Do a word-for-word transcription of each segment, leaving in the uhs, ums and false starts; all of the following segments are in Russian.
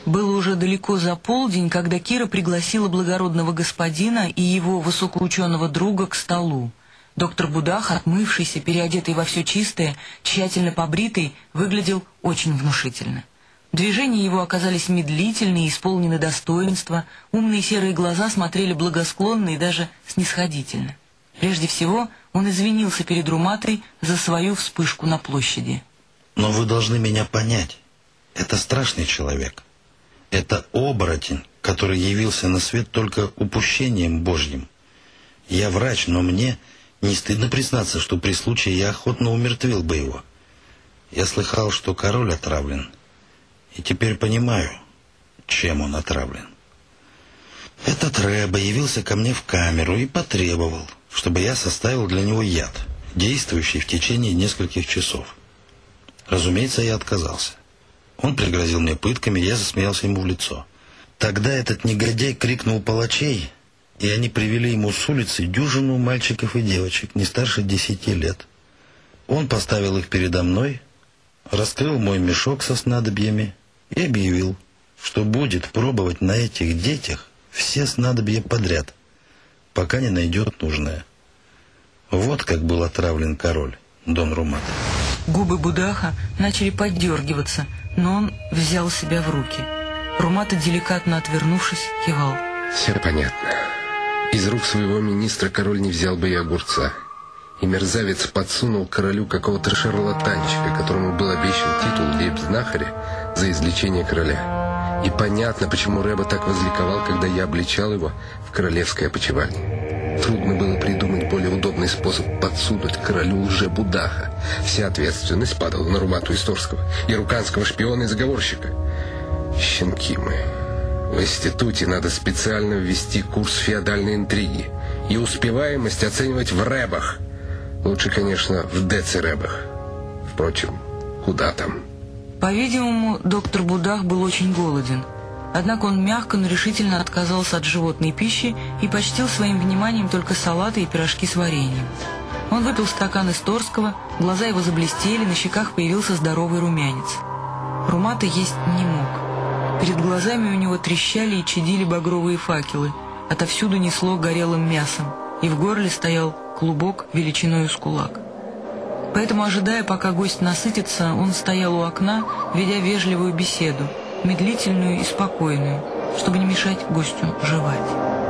Было уже далеко за полдень, когда Кира пригласила благородного господина и его высокоученого друга к столу. Доктор Будах, отмывшийся, переодетый во все чистое, тщательно побритый, выглядел очень внушительно. Движения его оказались медлительны и исполнены достоинства, умные серые глаза смотрели благосклонно и даже снисходительно. Прежде всего, он извинился перед Руматой за свою вспышку на площади. «Но вы должны меня понять. Это страшный человек. Это оборотень, который явился на свет только упущением Божьим. Я врач, но мне не стыдно признаться, что при случае я охотно умертвил бы его. Я слыхал, что король отравлен, и теперь понимаю, чем он отравлен. Этот Рэба явился ко мне в камеру и потребовал, чтобы я составил для него яд, действующий в течение нескольких часов. Разумеется, я отказался. Он пригрозил мне пытками, я засмеялся ему в лицо. Тогда этот негодяй крикнул палачей, и они привели ему с улицы дюжину мальчиков и девочек, не старше десяти лет. Он поставил их передо мной, раскрыл мой мешок со снадобьями и объявил, что будет пробовать на этих детях все снадобья подряд, пока не найдет нужное. Вот как был отравлен король, Дон Румата. Губы Будаха начали поддергиваться, но он взял себя в руки. Румата, деликатно отвернувшись, кивал. Все понятно. Из рук своего министра король не взял бы и огурца. И мерзавец подсунул королю какого-то шарлатанчика, которому был обещан титул лейб-знахаря за излечение короля. И понятно, почему Рэба так возликовал, когда я обличал его в королевской опочивальне. Трудно было придумать более удобный способ подсунуть королю лже-Будаха. Вся ответственность падала на Румату Исторского, яруканского шпиона и заговорщика. Щенки мы. В институте надо специально ввести курс феодальной интриги и успеваемость оценивать в рэбах. Лучше, конечно, в деци-рэбах. Впрочем, куда там? По-видимому, доктор Будах был очень голоден. Однако он мягко, но решительно отказался от животной пищи и почтил своим вниманием только салаты и пирожки с вареньем. Он выпил стакан Исторского, глаза его заблестели, на щеках появился здоровый румянец. Румата есть не мог. Перед глазами у него трещали и чадили багровые факелы, отовсюду несло горелым мясом, и в горле стоял клубок величиною с кулак. Поэтому, ожидая, пока гость насытится, он стоял у окна, ведя вежливую беседу, медлительную и спокойную, чтобы не мешать гостю жевать.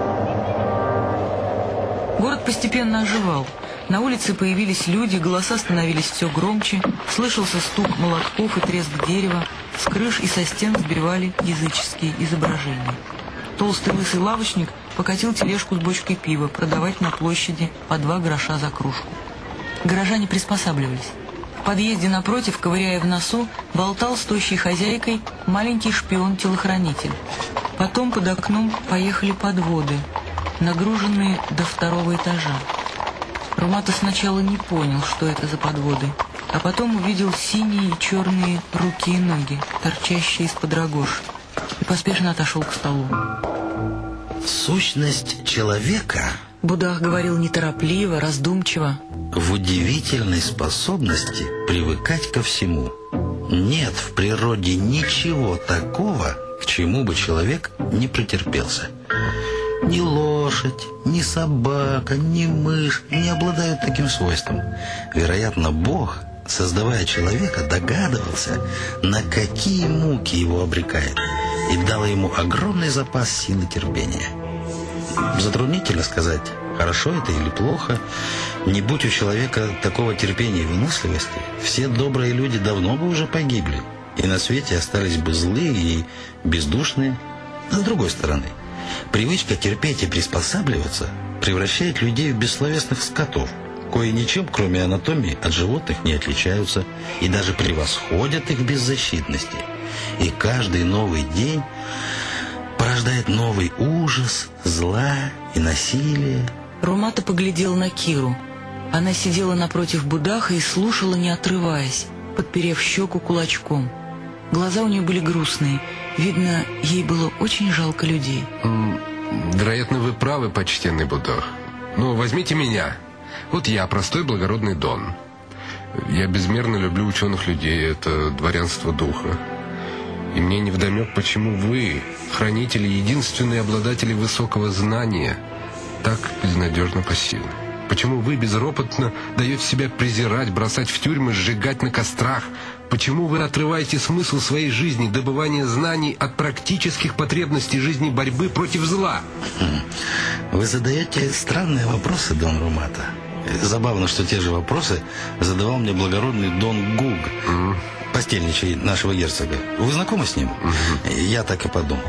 Город постепенно оживал. На улице появились люди, голоса становились все громче, слышался стук молотков и треск дерева, с крыш и со стен сбивали языческие изображения. Толстый лысый лавочник покатил тележку с бочкой пива продавать на площади по два гроша за кружку. Горожане приспосабливались. В подъезде напротив, ковыряя в носу, болтал с тощей хозяйкой маленький шпион-телохранитель. Потом под окном поехали подводы, нагруженные до второго этажа. Румата сначала не понял, что это за подводы, а потом увидел синие и черные руки и ноги, торчащие из-под рогож, и поспешно отошел к столу. Сущность человека, Будах говорил неторопливо, раздумчиво, в удивительной способности привыкать ко всему. Нет в природе ничего такого, к чему бы человек не претерпелся. Ни лошадь, ни собака, ни мышь не обладают таким свойством. Вероятно, Бог, создавая человека, догадывался, на какие муки его обрекает, и дал ему огромный запас силы терпения. Затруднительно сказать, хорошо это или плохо. Не будь у человека такого терпения и выносливости, все добрые люди давно бы уже погибли, и на свете остались бы злые и бездушные. Но с другой стороны, привычка терпеть и приспосабливаться превращает людей в бессловесных скотов, кои ничем, кроме анатомии, от животных не отличаются и даже превосходят их беззащитности. И каждый новый день порождает новый ужас, зла и насилие. Румата поглядел на Киру. Она сидела напротив Будаха и слушала, не отрываясь, подперев щеку кулачком. Глаза у нее были грустные. Видно, ей было очень жалко людей. Вероятно, вы правы, почтенный Будах. Но возьмите меня. Вот я, простой благородный Дон. Я безмерно люблю ученых людей. Это дворянство духа. И мне невдомек, почему вы, хранители, единственные обладатели высокого знания, так безнадежно пассивны. Почему вы безропотно даете себя презирать, бросать в тюрьмы, сжигать на кострах? Почему вы отрываете смысл своей жизни, добывания знаний от практических потребностей жизни борьбы против зла? Вы задаете странные вопросы, Дон Румата. Забавно, что те же вопросы задавал мне благородный Дон Гуг, mm. постельничий нашего герцога. Вы знакомы с ним? Mm-hmm. Я так и подумал.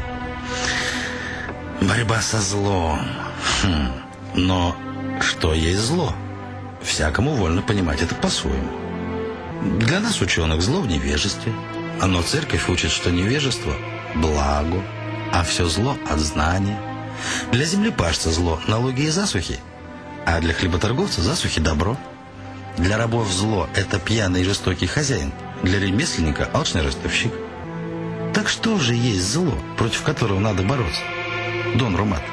Борьба со злом. Хм. Но что есть зло? Всякому вольно понимать это по-своему. Для нас, ученых, зло в невежестве. Но церковь учит, что невежество – благо, а все зло – от знания. Для землепашца зло – налоги и засухи, а для хлеботорговца засухи – добро. Для рабов зло – это пьяный и жестокий хозяин, для ремесленника – алчный ростовщик. Так что же есть зло, против которого надо бороться, Дон Румат?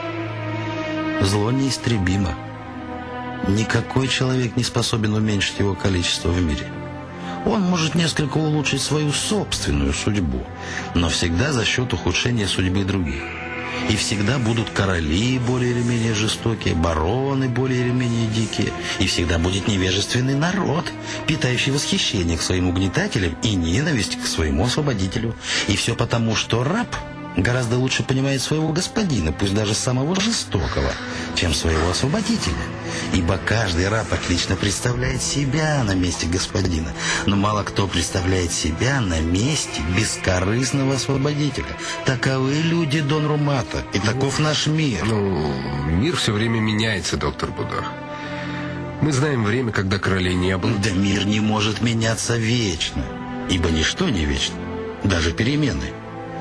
Зло неистребимо. Никакой человек не способен уменьшить его количество в мире. Он может несколько улучшить свою собственную судьбу, но всегда за счет ухудшения судьбы других. И всегда будут короли более или менее жестокие, бароны более или менее дикие, и всегда будет невежественный народ, питающий восхищение к своим угнетателям и ненависть к своему освободителю. И все потому, что раб гораздо лучше понимает своего господина, пусть даже самого жестокого, чем своего освободителя. Ибо каждый раб отлично представляет себя на месте господина, но мало кто представляет себя на месте бескорыстного освободителя. Таковы люди, Дон Румата, и таков наш мир. Ну, мир все время меняется, доктор Будар. Мы знаем время, когда королей не было. Да мир не может меняться вечно, ибо ничто не вечно, даже перемены.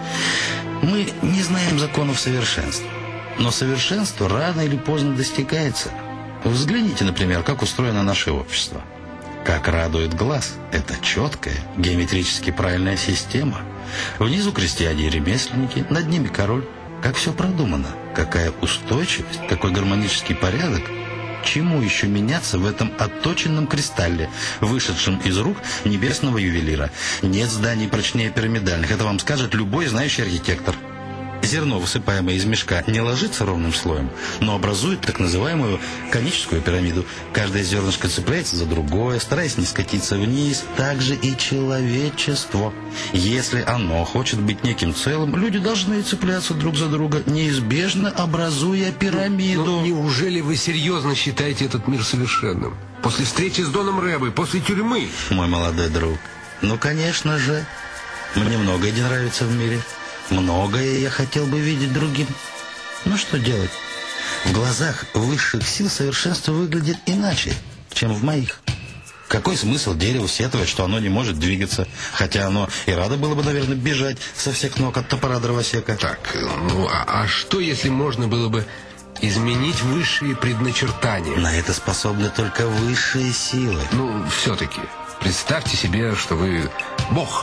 Мы не знаем законов совершенства, но совершенство рано или поздно достигается. Взгляните, например, как устроено наше общество. Как радует глаз, это четкая, геометрически правильная система. Внизу крестьяне и ремесленники, над ними король. Как все продумано, какая устойчивость, какой гармонический порядок. Чему еще меняться в этом отточенном кристалле, вышедшем из рук небесного ювелира? Нет зданий прочнее пирамидальных, это вам скажет любой знающий архитектор. Зерно, высыпаемое из мешка, не ложится ровным слоем, но образует так называемую коническую пирамиду. Каждое зернышко цепляется за другое, стараясь не скатиться вниз. Так же и человечество. Если оно хочет быть неким целым, люди должны цепляться друг за друга, неизбежно образуя пирамиду. Но неужели вы серьезно считаете этот мир совершенным? После встречи с Доном Рэбой, после тюрьмы? Мой молодой друг, ну, конечно же, мне многое не нравится в мире. Многое я хотел бы видеть другим. Но что делать? В глазах высших сил совершенство выглядит иначе, чем в моих. Какой смысл дереву сетовать, что оно не может двигаться, хотя оно и радо было бы, наверное, бежать со всех ног от топора дровосека? Так, ну а, а что, если можно было бы изменить высшие предначертания? На это способны только высшие силы. Ну, все-таки, представьте себе, что вы Бог.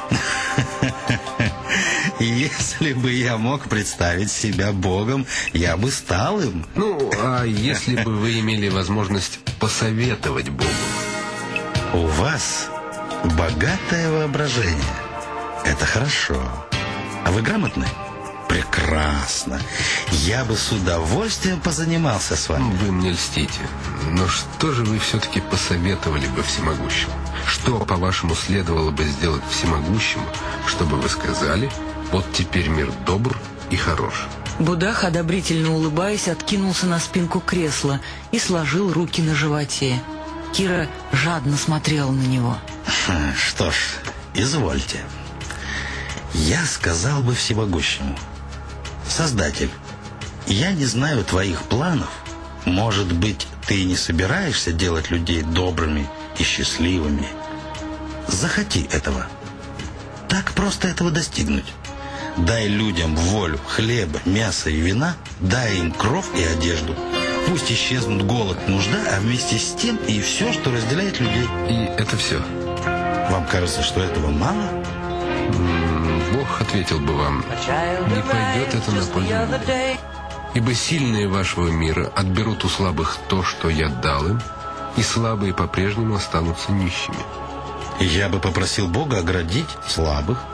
Если бы я мог представить себя Богом, я бы стал им. Ну, а если бы вы имели возможность посоветовать Богу? У вас богатое воображение. Это хорошо. А вы грамотны? Прекрасно. Я бы с удовольствием позанимался с вами. Вы мне льстите. Но что же вы все-таки посоветовали бы всемогущему? Что, по-вашему, следовало бы сделать всемогущему, чтобы вы сказали: вот теперь мир добр и хорош? Будах, одобрительно улыбаясь, откинулся на спинку кресла и сложил руки на животе. Кира жадно смотрела на него. Что ж, извольте. Я сказал бы всемогущему: Создатель, я не знаю твоих планов. Может быть, ты не собираешься делать людей добрыми и счастливыми. Захоти этого. Так просто этого достигнуть. Дай людям волю хлеба, мяса и вина, дай им кров и одежду. Пусть исчезнут голод, нужда, а вместе с тем и все, что разделяет людей. И это все? Вам кажется, что этого мало? Бог ответил бы вам: не пойдет это на пользу миру. Ибо сильные вашего мира отберут у слабых то, что я дал им, и слабые по-прежнему останутся нищими. Я бы попросил Бога оградить слабых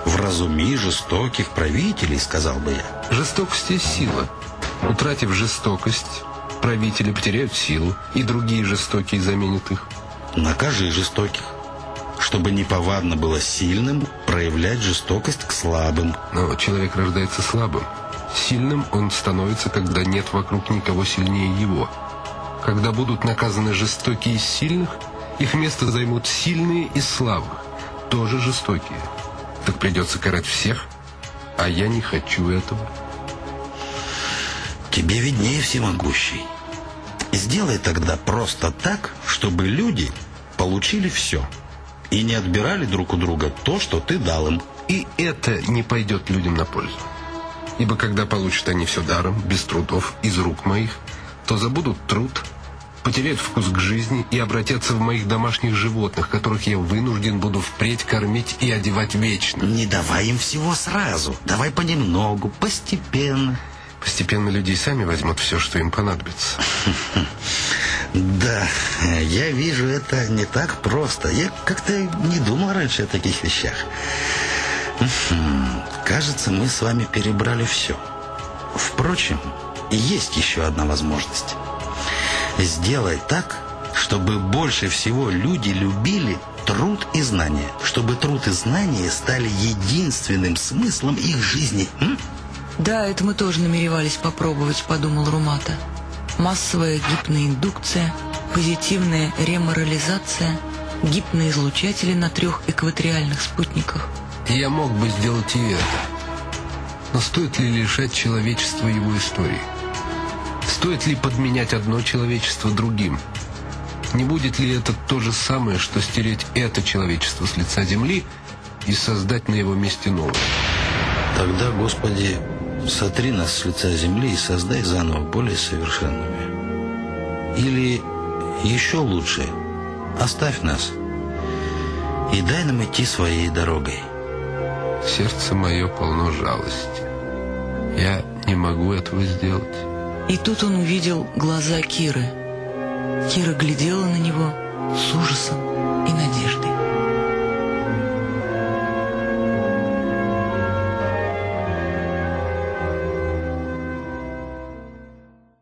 Вразуми жестоких правителей, сказал бы я. Жестокость есть сила. Утратив жестокость, правители потеряют силу, и другие жестокие заменят их. Накажи жестоких, чтобы неповадно было сильным проявлять жестокость к слабым. Но человек рождается слабым. Сильным он становится, когда нет вокруг никого сильнее его. Когда будут наказаны жестокие из сильных, их место займут сильные из слабых, тоже жестокие. Так придется карать всех, а я не хочу этого. Тебе виднее, всемогущий. Сделай тогда просто так, чтобы люди получили все и не отбирали друг у друга то, что ты дал им. И это не пойдет людям на пользу. Ибо когда получат они все даром, без трудов, из рук моих, то забудут труд, потеряют вкус к жизни и обратятся в моих домашних животных, которых я вынужден буду впредь кормить и одевать вечно. Не давай им всего сразу. Давай понемногу, постепенно. Постепенно люди сами возьмут все, что им понадобится. Да, я вижу, это не так просто. Я как-то не думал раньше о таких вещах. Кажется, мы с вами перебрали все. Впрочем, есть еще одна возможность. Сделай так, чтобы больше всего люди любили труд и знания. Чтобы труд и знания стали единственным смыслом их жизни. М? Да, это мы тоже намеревались попробовать, подумал Румата. Массовая гипноиндукция, позитивная реморализация, гипноизлучатели на трех экваториальных спутниках. Я мог бы сделать и это. Но стоит ли лишать человечества его истории? Стоит ли подменять одно человечество другим? Не будет ли это то же самое, что стереть это человечество с лица земли и создать на его месте новое? Тогда, Господи, сотри нас с лица земли и создай заново более совершенными. Или еще лучше, оставь нас и дай нам идти своей дорогой. Сердце мое полно жалости. Я не могу этого сделать. И тут он увидел глаза Киры. Кира глядела на него с ужасом и надеждой.